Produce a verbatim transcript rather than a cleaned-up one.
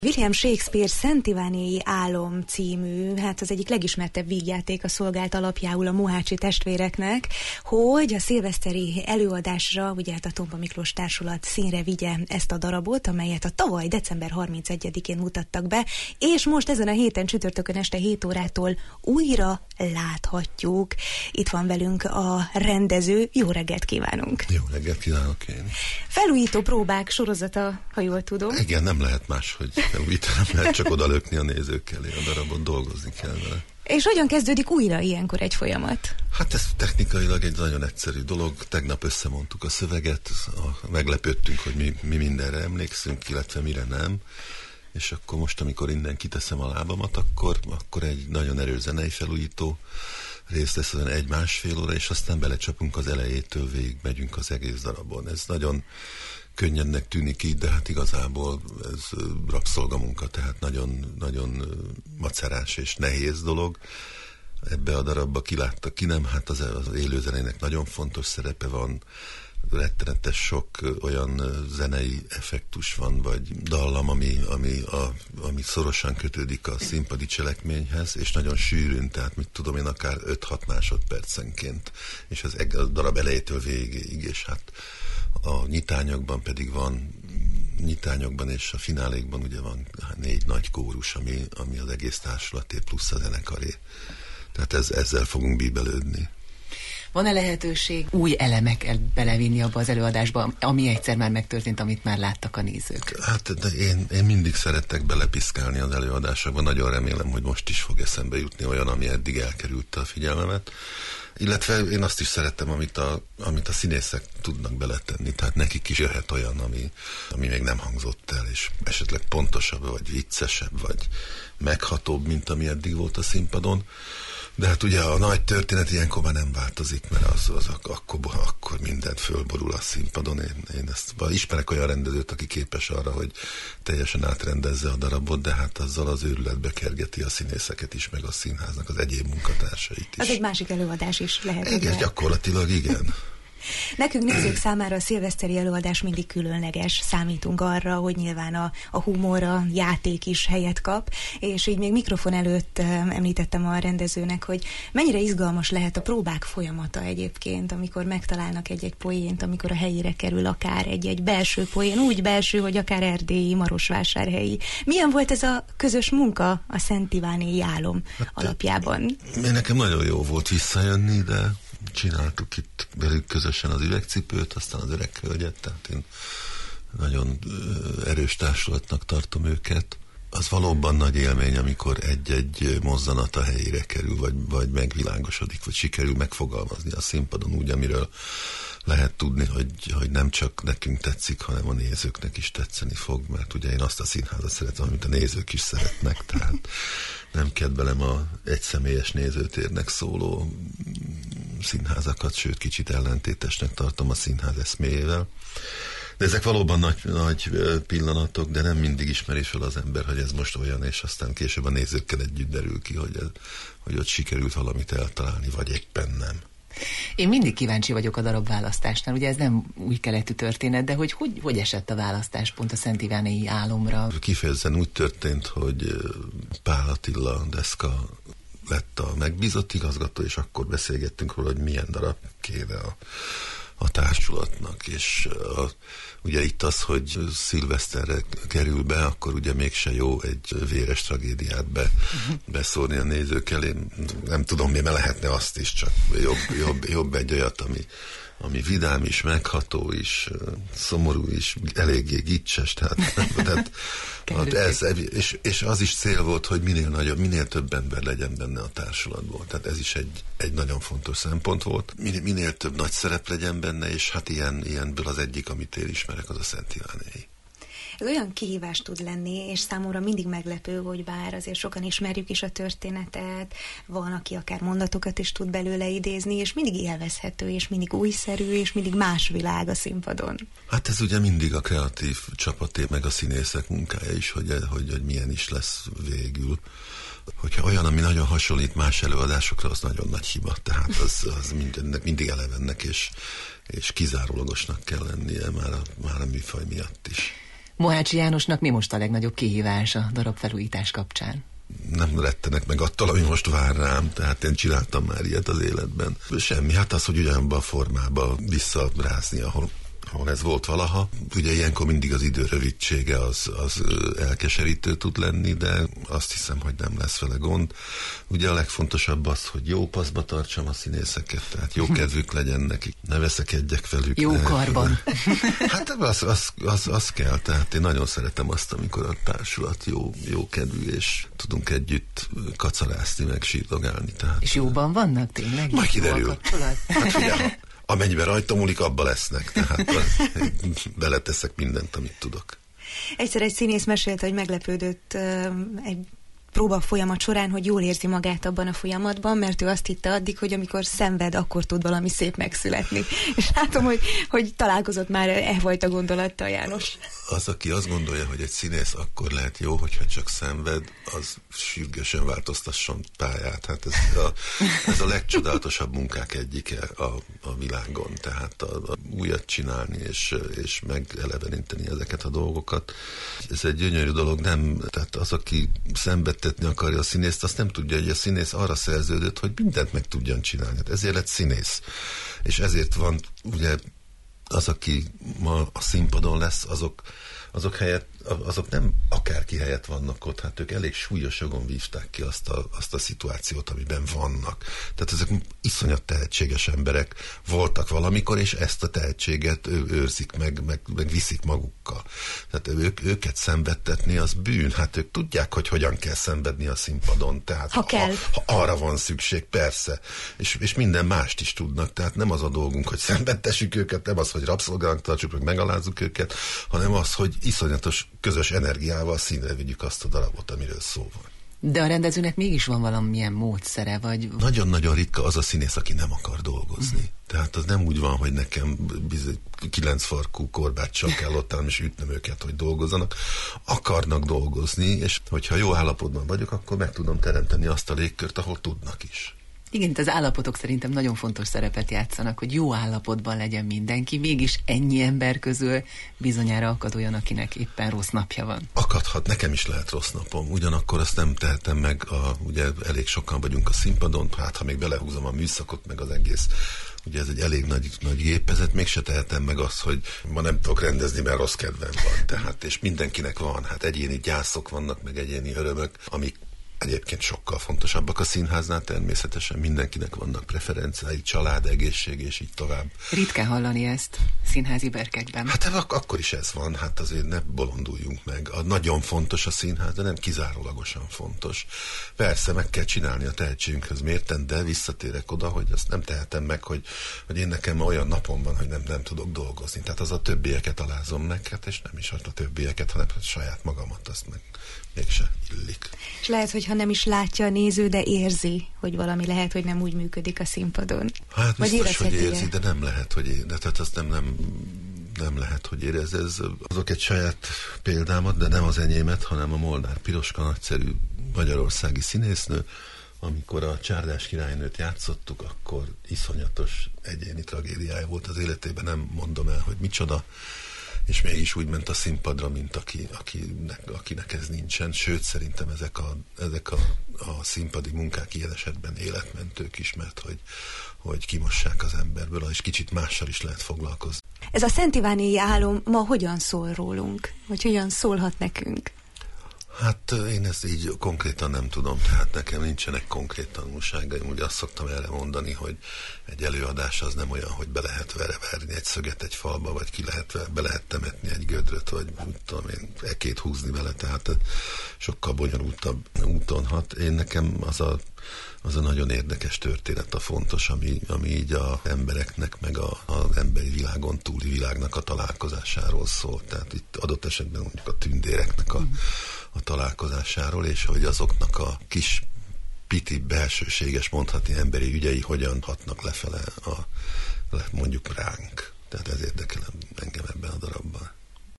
William Shakespeare Szent Ivánéi Álom című, hát az egyik legismertebb vígjáték a szolgált alapjául a Mohácsi testvéreknek, hogy a szilveszteri előadásra, ugye hát a Tompa Miklós Társulat színre vigye ezt a darabot, amelyet a tavaly december harmincegyedikén mutattak be, és most ezen a héten csütörtökön este hét órától újra láthatjuk. Itt van velünk a rendező, jó reggelt kívánunk! Jó reggelt kívánok én! Felújító próbák sorozata, ha jól tudom. Igen, nem lehet más, hogy újítani, nem lehet csak odalökni a nézők elé a darabot, dolgozni kell vele. És hogyan kezdődik újra ilyenkor egy folyamat? Hát ez technikailag egy nagyon egyszerű dolog. Tegnap összemondtuk a szöveget, a, meglepődtünk, hogy mi, mi mindenre emlékszünk, illetve mire nem. És akkor most, amikor innen kiteszem a lábamat, akkor, akkor egy nagyon erős zenei felújító rész lesz, az egy-másfél óra, és aztán belecsapunk az elejétől végig, megyünk az egész darabon. Ez nagyon könnyennek tűnik így, de hát igazából ez rabszolgamunka, tehát nagyon, nagyon macerás és nehéz dolog. Ebbe a darabba ki látta, ki nem, hát az, az élőzenének nagyon fontos szerepe van, rettenetes sok olyan zenei effektus van, vagy dallam, ami, ami, a, ami szorosan kötődik a színpadi cselekményhez, és nagyon sűrűn, tehát mit tudom én, akár öt-hat másodpercenként, és az a darab elejétől végéig, és hát a nyitányokban pedig van, nyitányokban és a finálékban ugye van négy nagy kórus, ami, ami az egész társulaté plusz a zenekaré. Tehát ez, ezzel fogunk bíbelődni. Van-e lehetőség új elemeket belevinni abba az előadásba, ami egyszer már megtörtént, amit már láttak a nézők? Hát de én, én mindig szeretek belepiszkálni az előadásokban, nagyon remélem, hogy most is fog eszembe jutni olyan, ami eddig elkerült a figyelmemet. Illetve én azt is szerettem, amit a, amit a színészek tudnak beletenni, tehát nekik is jöhet olyan, ami, ami még nem hangzott el, és esetleg pontosabb, vagy viccesebb, vagy meghatóbb, mint ami eddig volt a színpadon. De hát ugye a nagy történet ilyenkor már nem változik, mert az, az akkor, akkor mindent fölborul a színpadon. Én, én ezt ismerek olyan rendezőt, aki képes arra, hogy teljesen átrendezze a darabot, de hát azzal az őrületbe kergeti a színészeket is, meg a színháznak az egyéb munkatársait is. Az egy másik előadás is lehet. Igen, gyakorlatilag igen. Nekünk nézők számára a szilveszteri előadás mindig különleges. Számítunk arra, hogy nyilván a, a humor, a játék is helyet kap, és így még mikrofon előtt említettem a rendezőnek, hogy mennyire izgalmas lehet a próbák folyamata egyébként, amikor megtalálnak egy-egy poént, amikor a helyére kerül akár egy-egy belső poén, úgy belső, hogy akár erdélyi, marosvásárhelyi. Milyen volt ez a közös munka a Szent Ivánéi Álom hát, alapjában? Én nekem nagyon jó volt visszajönni, de csináltuk itt velük közösen az üvegcipőt, aztán az öreg hölgyet, tehát én nagyon erős társulatnak tartom őket. Az valóban nagy élmény, amikor egy-egy mozzanat a helyére kerül, vagy, vagy megvilágosodik, vagy sikerül megfogalmazni a színpadon úgy, amiről lehet tudni, hogy, hogy nem csak nekünk tetszik, hanem a nézőknek is tetszeni fog, mert ugye én azt a színházat szeretem, amit a nézők is szeretnek, tehát nem kedvelem a egyszemélyes nézőtérnek szóló színházakat, sőt kicsit ellentétesnek tartom a színház eszméjével. De ezek valóban nagy, nagy pillanatok, de nem mindig ismeri fel az ember, hogy ez most olyan, és aztán később a nézőkkel együtt derül ki, hogy, ez, hogy ott sikerült valamit eltalálni, vagy éppen nem. Én mindig kíváncsi vagyok a darab választásnál, ugye ez nem új keletű történet, de hogy, hogy hogy esett a választás pont a Szent Ivánéi Álomra? Kifejezetten úgy történt, hogy Pál Attila Deszka lett a megbízott igazgató, és akkor beszélgettünk róla, hogy milyen darab kéne a, a társulatnak, és a, ugye itt az, hogy szilveszterre kerül be, akkor ugye mégse jó egy véres tragédiát be, beszórni a nézők elé. Nem tudom, mi lehetne azt is, csak jobb, jobb, jobb egy olyat, ami, ami vidám is, megható is, szomorú is, eléggé gicses, tehát, tehát hát ez, és, és az is cél volt, hogy minél nagyobb, minél több ember legyen benne a társulatból. Tehát ez is egy, egy nagyon fontos szempont volt. Minél, minél több nagy szerep legyen benne, és hát ilyen, ilyenből az egyik, amit én ismerek, az a Szent Ivánéi. Ez olyan kihívás tud lenni, és számomra mindig meglepő, hogy bár azért sokan ismerjük is a történetet, van, aki akár mondatokat is tud belőle idézni, és mindig élvezhető, és mindig újszerű, és mindig más világ a színpadon. Hát ez ugye mindig a kreatív csapaté, meg a színészek munkája is, hogy, hogy, hogy milyen is lesz végül. Hogyha olyan, ami nagyon hasonlít más előadásokra, az nagyon nagy hiba. Tehát az, az mindennek mindig elevennek, és, és kizárólagosnak kell lennie már a, már a műfaj miatt is. Mohácsi Jánosnak mi most a legnagyobb kihívás a darab felújítás kapcsán? Nem rettenek meg attól, ami most vár rám, tehát én csináltam már ilyet az életben. Semmi, hát az, hogy ugyanabban a formába visszarázni, ahol ahol ez volt valaha. Ugye ilyenkor mindig az idő rövidsége az, az elkeserítő tud lenni, de azt hiszem, hogy nem lesz vele gond. Ugye a legfontosabb az, hogy jó paszba tartsam a színészeket, tehát jó kedvük legyen nekik, ne veszekedjek velük. Jó ne, karban. Hát az, az, az, az kell, tehát én nagyon szeretem azt, amikor a társulat jó, jó kedvű, és tudunk együtt kacarászni, meg sírdogálni. Tehát, és jóban vannak tényleg? Majd kiderül. Hát figyelj, amennyiben rajta múlik, abba lesznek. Tehát beleteszek mindent, amit tudok. Egyszer egy színész mesélte, hogy meglepődött uh, egy próba folyamat során, hogy jól érzi magát abban a folyamatban, mert ő azt hitte addig, hogy amikor szenved, akkor tud valami szép megszületni. És látom, hogy, hogy találkozott már e fajta gondolattal, János. Az, aki azt gondolja, hogy egy színész akkor lehet jó, hogyha csak szenved, az sürgősen változtasson pályát. Hát ez a, ez a legcsodálatosabb munkák egyike a, a világon. Tehát a, a újat csinálni és, és megeleveníteni ezeket a dolgokat. Ez egy gyönyörű dolog, nem, tehát az, aki szenvedtetni akarja a színészt, azt nem tudja, hogy a színész arra szerződött, hogy mindent meg tudjan csinálni. Hát ezért lett színész. És ezért van ugye az, aki ma a színpadon lesz, azok, azok helyett, azok nem akárki helyett vannak ott, hát ők elég súlyos jogon vívták ki azt a, azt a szituációt, amiben vannak. Tehát ezek iszonyat tehetséges emberek voltak valamikor, és ezt a tehetséget ő, őrzik meg, meg, meg viszik magukkal. Tehát ők, őket szenvedtetni az bűn. Hát ők tudják, hogy hogyan kell szenvedni a színpadon. Tehát ha, kell. Ha, ha arra van szükség, persze. És, és minden mást is tudnak. Tehát nem az a dolgunk, hogy szenvedtessük őket, nem az, hogy rabszolgának tartsuk, meg megalázzuk őket, hanem az, hogy iszonyatos közös energiával színre vigyük azt a darabot, amiről szó van. De a rendezőnek mégis van valamilyen módszere, vagy... Nagyon-nagyon ritka az a színész, aki nem akar dolgozni. Uh-huh. Tehát az nem úgy van, hogy nekem bizony kilenc farkú korbáccsal kell ott állni, és ütnöm őket, hogy dolgozzanak. Akarnak dolgozni, és hogyha jó állapotban vagyok, akkor meg tudom teremteni azt a légkört, ahol tudnak is. Igen, az állapotok szerintem nagyon fontos szerepet játszanak, hogy jó állapotban legyen mindenki, mégis ennyi ember közül bizonyára akad olyan, akinek éppen rossz napja van. Akadhat, nekem is lehet rossz napom, ugyanakkor azt nem tehetem meg, a, ugye elég sokan vagyunk a színpadon, hát ha még belehúzom a műszakot, meg az egész, ugye ez egy elég nagy, nagy gépezet, mégse tehetem meg azt, hogy ma nem tudok rendezni, mert rossz kedvem van. Tehát, és mindenkinek van, hát egyéni gyászok vannak, meg egyéni örömök, amik egyébként sokkal fontosabbak a színháznál, természetesen mindenkinek vannak preferenciái, család, egészség, és így tovább. Ritkán hallani ezt színházi berkekben. Hát ak- akkor is ez van, hát azért ne bolonduljunk meg. A nagyon fontos a színház, de nem kizárólagosan fontos. Persze meg kell csinálni a tehetségünkhöz mérten, de visszatérek oda, hogy azt nem tehetem meg, hogy, hogy én nekem olyan napom van, hogy nem, nem tudok dolgozni. Tehát az a többieket alázom meg, hát és nem is a többieket, hanem a saját magamat, azt meg mégse illik. És lehet, hogy ha nem is látja a néző, de érzi, hogy valami lehet, hogy nem úgy működik a színpadon. Hát biztos, hogy érzi, el? de nem lehet, hogy érzi. Tehát azt nem, nem, nem lehet, hogy érez. Ez, azok egy saját példámat, de nem az enyémet, hanem a Molnár Piroska nagyszerű magyarországi színésznő. Amikor a Csárdás királynőt játszottuk, akkor iszonyatos egyéni tragédiája volt az életében, nem mondom el, hogy micsoda, és mégis úgy ment a színpadra, mint aki, akinek, akinek ez nincsen. Sőt, szerintem ezek a, ezek a, a színpadi munkák ilyen esetben életmentők is, mert hogy, hogy kimossák az emberből, és kicsit mással is lehet foglalkozni. Ez a Szent Ivánéi álom ma hogyan szól rólunk? Vagy hogyan szólhat nekünk? Hát én ezt így konkrétan nem tudom, tehát nekem nincsenek konkrét tanulságaim. Ugye azt szoktam erre mondani, hogy egy előadás az nem olyan, hogy be lehet verni egy szöget egy falba, vagy ki lehet, be lehet temetni egy gödröt, vagy úgy tudom én, ekét húzni vele, tehát sokkal bonyolultabb úton hat. Én nekem az a, az a nagyon érdekes történet a fontos, ami, ami így az embereknek, meg a, az emberi világon túli világnak a találkozásáról szól. Tehát itt adott esetben mondjuk a tündéreknek a a találkozásáról, és hogy azoknak a kis piti, belsőséges, mondhatni emberi ügyei hogyan hatnak lefele a, mondjuk ránk. Tehát ez érdekel engem ebben a darabban.